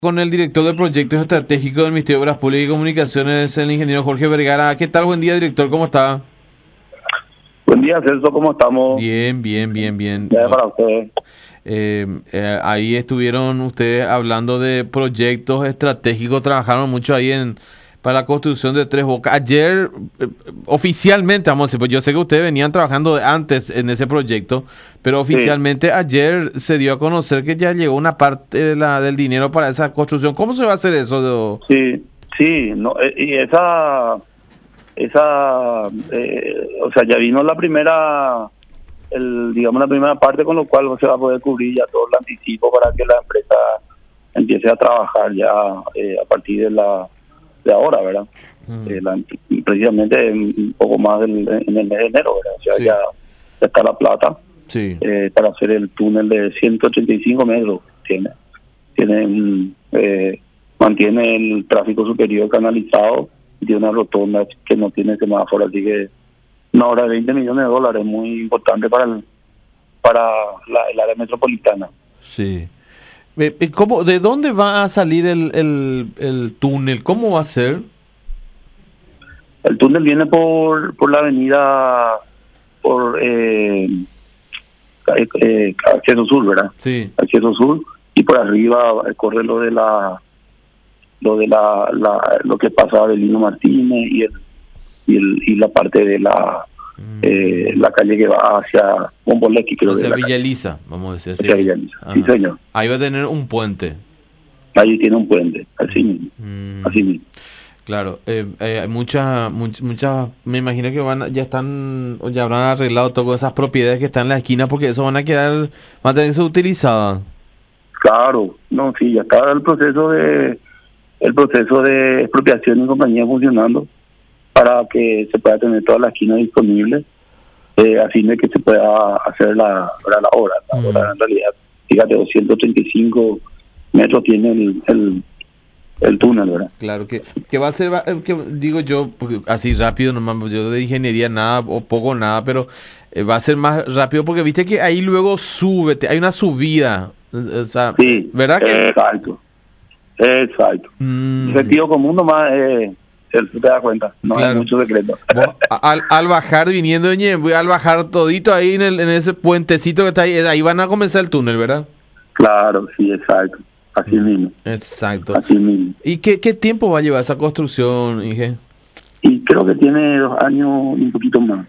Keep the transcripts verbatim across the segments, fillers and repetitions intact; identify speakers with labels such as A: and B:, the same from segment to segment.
A: Con el director de proyectos estratégicos del Ministerio de Obras Públicas y Comunicaciones, el ingeniero Jorge Vergara. ¿Qué tal? Buen día, director. ¿Cómo está?
B: Buen día, Celso. ¿Cómo estamos?
A: Bien, bien, bien, bien.
B: Ya para ustedes.
A: Eh, eh, ahí estuvieron ustedes hablando de proyectos estratégicos. Trabajaron mucho ahí en para la construcción de Tres Bocas. Ayer, eh, oficialmente, vamos a decir, pues yo sé que ustedes venían trabajando antes en ese proyecto, pero oficialmente sí. Ayer se dio a conocer que ya llegó una parte de la, del dinero para esa construcción. ¿Cómo se va a hacer eso? De...
B: Sí, sí, no, y esa, esa, eh, o sea, ya vino la primera, el, digamos la primera parte, con lo cual se va a poder cubrir ya todo el anticipo para que la empresa empiece a trabajar ya eh, a partir de la de ahora, ¿verdad? Mm. Eh, la, precisamente un poco más del, en el mes de enero, ¿verdad? O sea, sí. ya, ya está la plata
A: sí.
B: eh, para hacer el túnel de ciento ochenta y cinco metros. Tiene, tiene eh, mantiene el tráfico superior canalizado y tiene una rotonda que no tiene semáforo, así que una hora de veinte millones de dólares, muy importante para el, para la, el área metropolitana.
A: Sí. ¿Cómo, ¿De dónde va a salir el, el, el túnel? ¿Cómo va a ser?
B: El túnel viene por por la avenida, por eh, eh, Acceso Sur, ¿verdad?
A: Sí.
B: Acceso Sur, y por arriba corre lo de la lo de la, la lo que pasaba de Lino Martínez y el y el y la parte de la Eh, la calle que va hacia Bombolequi, creo que
A: hacia Villa Elisa, vamos a decir así.
B: Hacia Villa Elisa, sí, señor.
A: Ahí va a tener un puente.
B: Ahí tiene un puente, así mismo. Mm. Así mismo.
A: Claro, eh, eh, hay muchas, muchas, muchas, me imagino que van, ya están, ya habrán arreglado todas esas propiedades que están en la esquina, porque eso van a quedar, van a tener que ser utilizadas.
B: Claro, no, sí, ya está el proceso de, el proceso de expropiación y compañía funcionando, para que se pueda tener toda la esquina disponible, eh, a fin de que se pueda hacer la, la obra. La mm. obra, en realidad, fíjate, doscientos treinta y cinco metros tiene el, el, el túnel, ¿verdad?
A: Claro, que, que va a ser, que digo yo, porque así rápido, nomás, yo de ingeniería nada, o poco nada, pero eh, va a ser más rápido, porque viste que ahí luego sube, hay una subida, o sea,
B: sí,
A: ¿verdad que?
B: Exacto, exacto. Mm. El sentido común nomás eh, él se da cuenta, no claro. Hay mucho secreto.
A: Bueno, al, al bajar, viniendo de Ñemby, al bajar todito ahí en, el, en ese puentecito que está ahí, ahí van a comenzar el túnel, ¿verdad?
B: Claro, sí, exacto. Así mm, mismo.
A: Exacto.
B: Así mismo.
A: ¿Y qué, qué tiempo va a llevar esa construcción, Inge?
B: Y creo que tiene dos años y un poquito más.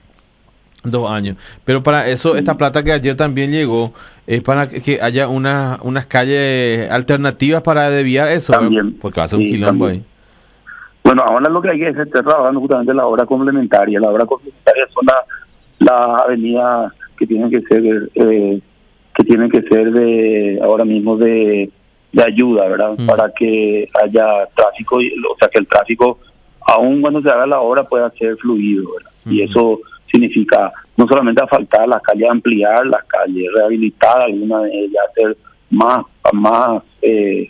A: Dos años. Pero para eso, sí. Esta plata que ayer también llegó, es para que, que haya una, unas calles alternativas para desviar eso.
B: También.
A: ¿Verdad? Porque va a ser un sí, quilombo ahí.
B: Bueno, ahora lo que hay que hacer es estar trabajando justamente la obra complementaria. La obra complementaria son las la avenidas que tienen que ser eh, que tienen que ser de ahora mismo de, de ayuda, ¿verdad? Mm. Para que haya tráfico, o sea, que el tráfico, aún cuando se haga la obra, pueda ser fluido, ¿verdad? Mm. Y eso significa no solamente asfaltar las calles, ampliar las calles, rehabilitar algunas de ellas, hacer más, más eh,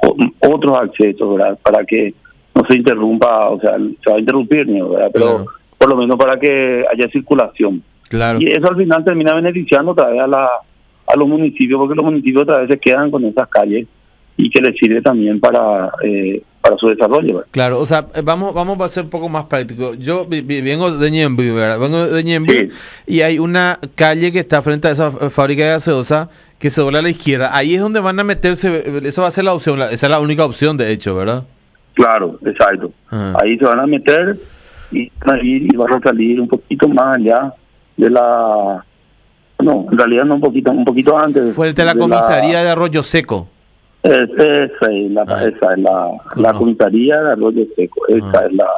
B: otros accesos, ¿verdad? Para que no se interrumpa, o sea, se va a interrumpir, ¿verdad? Pero claro. Por lo menos para que haya circulación.
A: Claro.
B: Y eso al final termina beneficiando otra vez a, la, a los municipios, porque los municipios otra vez se quedan con esas calles y que les sirve también para eh, para su desarrollo, ¿verdad?
A: Claro, o sea, vamos vamos a ser un poco más práctico. Yo vengo de Ñemby, ¿verdad? Vengo de Ñemby, sí. Y hay una calle que está frente a esa fábrica de gaseosa que se dobla a la izquierda. Ahí es donde van a meterse, esa va a ser la opción, esa es la única opción, de hecho, ¿verdad?
B: Claro, exacto. Ah. Ahí se van a meter y van a ir y van a salir un poquito más allá de la... No, en realidad no un poquito, un poquito antes.
A: Frente a la comisaría la, de Arroyo Seco.
B: Es, esa es la, ah. esa es la, la no. comisaría de Arroyo Seco. Esa ah. es la...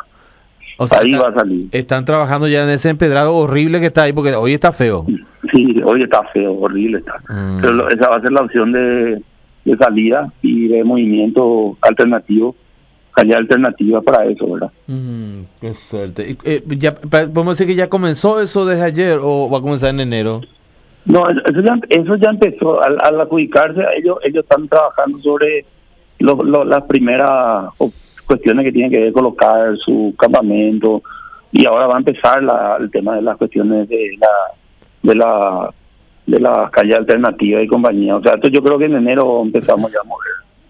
A: O sea,
B: ahí
A: está,
B: va a salir.
A: Están trabajando ya en ese empedrado horrible que está ahí, porque hoy está feo.
B: Sí, hoy está feo, horrible está. Mm. Pero lo, esa va a ser la opción de, de salida y de movimiento alternativo. Hay alternativas para eso, ¿verdad?
A: Mm, qué suerte. Eh, ya, ¿podemos decir que ya comenzó eso desde ayer o va a comenzar en enero?
B: No, eso ya, eso ya empezó. Al, al adjudicarse a ellos, ellos están trabajando sobre lo, lo, las primeras cuestiones que tienen que ver colocar su campamento, y ahora va a empezar la, el tema de las cuestiones de la de la de la calle alternativa y compañía. O sea, esto yo creo que en enero empezamos ya a mover.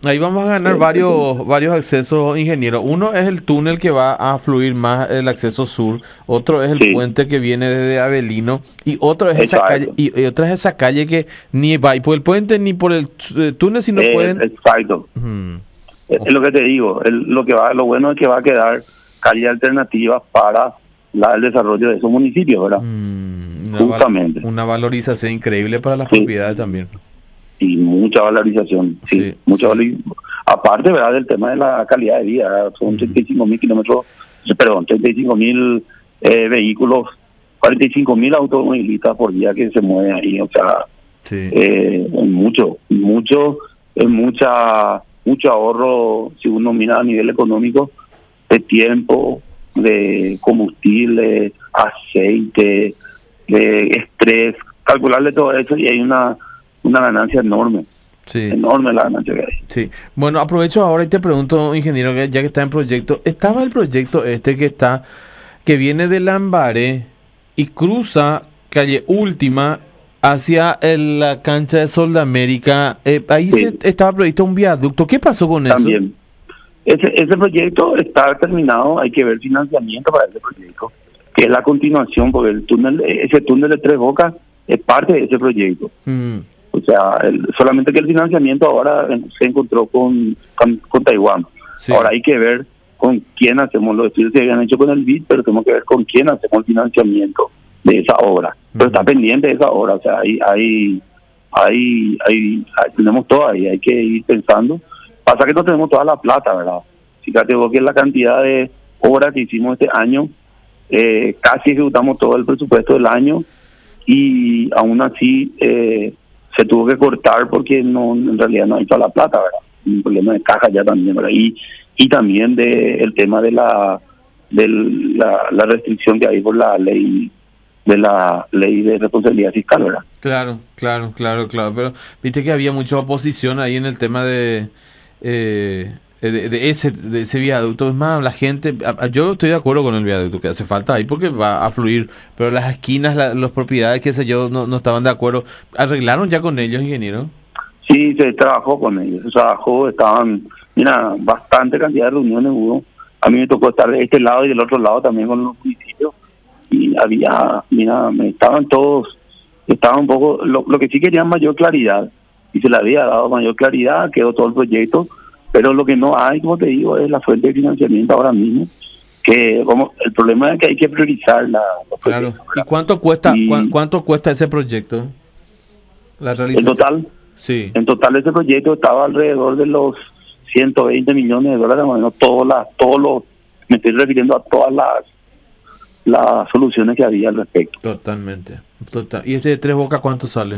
A: Ahí vamos a ganar varios varios accesos, ingeniero. Uno es el túnel que va a fluir más el acceso sur, otro es el
B: Sí.
A: puente que viene desde Avelino y otro es esa
B: Exacto.
A: calle y, y otra es esa calle que ni va por el puente ni por el eh, túnel si no
B: Eh,
A: pueden.
B: Exacto.
A: Hmm.
B: Es, es lo que te digo. El- lo que va, lo bueno es que va a quedar calles alternativas para la, el desarrollo de esos municipios, ¿verdad?
A: Mm, una, val-
B: Justamente.
A: una valorización increíble para las
B: Sí.
A: propiedades también.
B: Y mucha valorización, sí,
A: Sí,
B: mucha
A: sí.
B: valori- aparte, ¿verdad?, del tema de la calidad de vida, ¿verdad? Son
A: Ujú.
B: treinta y cinco mil kilómetros, perdón, treinta y cinco mil eh, vehículos, cuarenta y cinco mil automovilistas por día que se mueven ahí, o sea,
A: Sí.
B: eh, es mucho, mucho, es mucha, mucho ahorro, si uno mira a nivel económico, de tiempo, de combustible, aceite, de estrés, calcularle todo eso y hay una, una ganancia enorme,
A: Sí.
B: enorme la ganancia que hay.
A: Sí, bueno, aprovecho ahora y te pregunto, ingeniero, que ya que está en proyecto, estaba el proyecto este que está, que viene de Lambaré y cruza calle Última hacia el- la cancha de Sol de América. Eh, ahí
B: Sí.
A: se, estaba previsto un viaducto. ¿Qué pasó con eso?
B: También. Ese, ese proyecto está terminado, hay que ver financiamiento para ese proyecto, que es la continuación, porque el túnel, ese túnel de Tres Bocas es parte de ese proyecto.
A: Mm,
B: O sea, el- solamente que el financiamiento ahora eh, se encontró con, con, con Taiwán.
A: sí.
B: Ahora hay que ver con quién hacemos los estudios que habían hecho con el B I D, pero tenemos que ver con quién hacemos el financiamiento de esa obra. Pero
A: Ujú.
B: está pendiente de esa obra, o sea, hay, hay, hay, hay, hay- tenemos todo ahí, hay que ir pensando. Pasa que no tenemos toda la plata, ¿verdad? Fíjate vos que la cantidad de obras que hicimos este año, eh, casi ejecutamos todo el presupuesto del año y aún así eh, se tuvo que cortar porque no en realidad no hay toda la plata, ¿verdad? Un problema de caja ya también, ¿verdad? Y, y también de el tema de la de la, la restricción que hay por la ley de la ley de responsabilidad fiscal, ¿verdad?
A: Claro, claro, claro, claro. Pero viste que había mucha oposición ahí en el tema de, eh, de, de ese de ese viaducto. Es más, la gente, a- a- yo estoy de acuerdo con el viaducto que hace falta ahí porque va a fluir, pero las esquinas, la- las propiedades, qué sé yo, no, no estaban de acuerdo. ¿Arreglaron ya con ellos, ingeniero?
B: Sí, se trabajó con ellos, se trabajó, estaban, mira, bastante cantidad de reuniones hubo. A mí me tocó estar de este lado y del otro lado también con los municipios. Y había, mira, me estaban todos, estaban un poco, lo, lo que sí querían mayor claridad, y se le había dado mayor claridad, quedó todo el proyecto, pero lo que no hay, como te digo, es la fuente de financiamiento ahora mismo, que como el problema es que hay que priorizar la, los
A: Claro.
B: proyectos,
A: ¿Y
B: ¿verdad?
A: cuánto cuesta,
B: Y-
A: cuán- cuánto cuesta ese proyecto? La
B: En
A: realización.
B: total,
A: Sí.
B: en total ese proyecto estaba alrededor de los ciento veinte millones de dólares, bueno, todas las, todos los, me estoy refiriendo a todas las las soluciones que había al respecto.
A: Totalmente. Total. ¿Y este de Tres Bocas cuánto sale?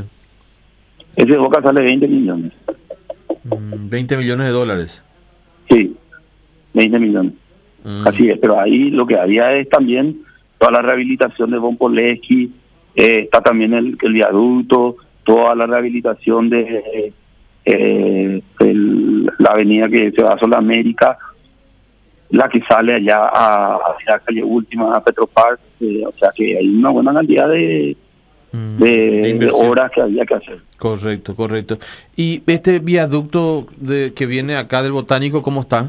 B: Ese de Boca sale veinte millones.
A: Mm, veinte millones de dólares.
B: Sí, veinte millones.
A: Mm.
B: Así es, pero ahí lo que había es también toda la rehabilitación de Bonpoleski, eh, está también el, el viaducto, toda la rehabilitación de eh, el- la avenida que se va a Sudamérica, la que sale allá a, hacia la calle Última, a Petropark, eh, o sea que hay una buena cantidad de,
A: Mm,
B: de,
A: de
B: de
A: inversión.
B: obras que había que hacer.
A: Correcto, correcto. ¿Y este viaducto de, que viene acá del Botánico, cómo está?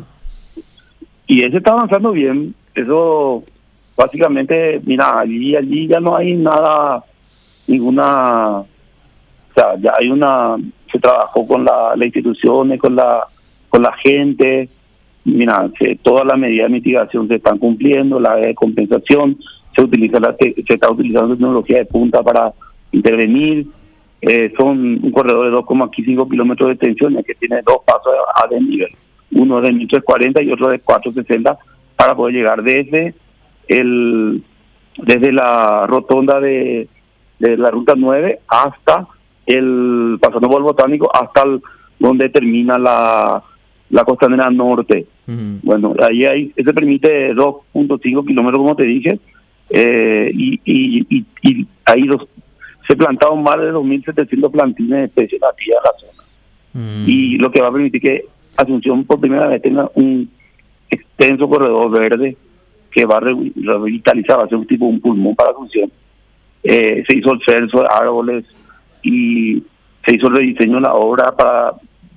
B: Y ese está avanzando bien. Eso, básicamente, mira, allí, allí ya no hay nada, ninguna, o sea, ya hay una, se trabajó con la, las instituciones, con la, con la gente. Mira, se, todas las medidas de mitigación se están cumpliendo, la de compensación, se utiliza la, te- se está utilizando tecnología de punta para intervenir. Eh, son un corredor de dos coma cinco kilómetros de extensión que tiene dos pasos a desnivel, uno de mil trescientos cuarenta y otro de cuatrocientos sesenta, para poder llegar desde el desde la rotonda de, de la ruta nueve hasta el pasando por el Botánico hasta el, donde termina la la costanera norte.
A: Ujú.
B: Bueno, ahí hay, eso permite dos punto cinco kilómetros, como te dije, eh, y, y, y, y ahí los, se plantaron más de dos mil setecientos plantines de especies nativas en la zona.
A: Mm.
B: Y lo que va a permitir que Asunción por primera vez tenga un extenso corredor verde que va a re- revitalizar, va a ser un tipo un pulmón para Asunción. Eh, se hizo el censo de árboles y se hizo el rediseño de la obra para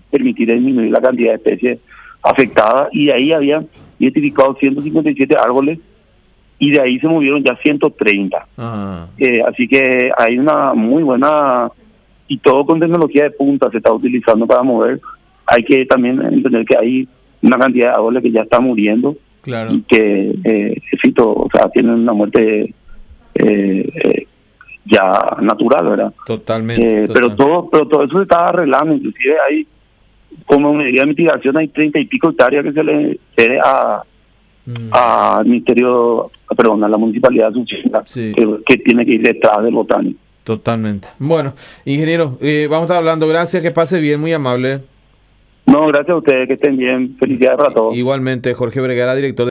B: permitir disminuir la cantidad de especies afectadas, y de ahí habían identificado ciento cincuenta y siete árboles y de ahí se movieron ya ciento treinta.
A: Ah.
B: Eh, así que hay una muy buena, y todo con tecnología de punta se está utilizando para mover. Hay que también entender que hay una cantidad de árboles que ya están muriendo,
A: Claro.
B: y que eh, fito, o sea, tienen una muerte eh, eh, ya natural, ¿verdad?
A: Totalmente.
B: Eh,
A: total.
B: pero todo pero todo eso se está arreglando. Inclusive hay, como medida de mitigación, hay treinta y pico hectáreas que se le cede a
A: Mm.
B: al ministerio, perdón, a la municipalidad de Asunción,
A: Sí.
B: que, que tiene que ir detrás del botánico.
A: Totalmente. Bueno, ingeniero, eh, vamos a estar hablando. Gracias, que pase bien, muy amable.
B: No, gracias a ustedes, que estén bien. Felicidades para todos.
A: Igualmente, Jorge Vergara, director